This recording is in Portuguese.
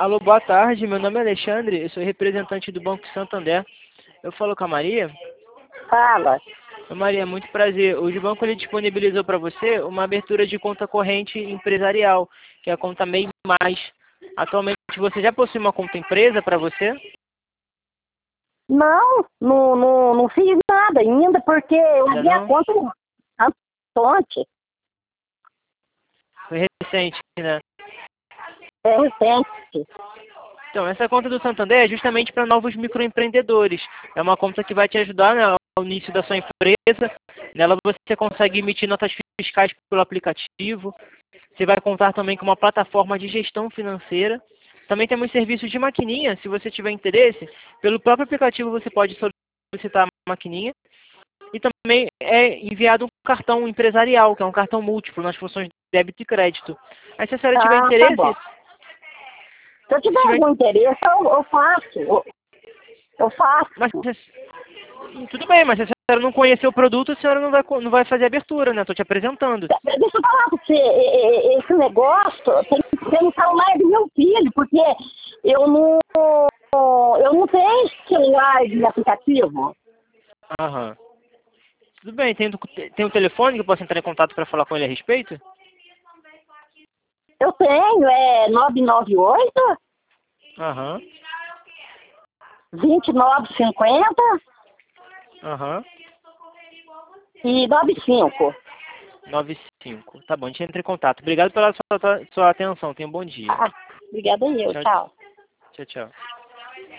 Alô, boa tarde. Meu nome é Alexandre, eu sou representante do Banco Santander. Eu falo com a Maria. Fala. Ô, Maria, muito prazer. Hoje o banco ele disponibilizou para você uma abertura de conta corrente empresarial, que é a conta MEI+. Atualmente você já possui uma conta empresa para você? Não fiz nada ainda, porque eu Ainda abri a não? conta antes. Foi recente, né? É recente. Então, essa conta do Santander é justamente para novos microempreendedores. É uma conta que vai te ajudar, né, ao início da sua empresa. Nela você consegue emitir notas fiscais pelo aplicativo. Você vai contar também com uma plataforma de gestão financeira. Também temos serviços de maquininha, se você tiver interesse. Pelo próprio aplicativo você pode solicitar a maquininha. E também é enviado um cartão empresarial, que é um cartão múltiplo nas funções de débito e crédito. Aí se a senhora tiver Tá interesse, bom. Se eu se tiver tiver algum interesse, eu faço. Eu faço. Mas tudo bem, mas se a senhora não conhecer o produto, a senhora não vai fazer abertura, né? Estou te apresentando. Deixa eu falar pra você, esse negócio tem que ser no celular do meu filho, porque eu não tenho celular de aplicativo. Aham. Tudo bem, tem um telefone que eu posso entrar em contato para falar com ele a respeito? Eu tenho, 998 Aham. 2950 Aham. e 95. 95. Tá bom, a gente entra em contato. Obrigado pela sua atenção. Tenha um bom dia. Ah, obrigada eu, Tchau, tchau. tchau, tchau.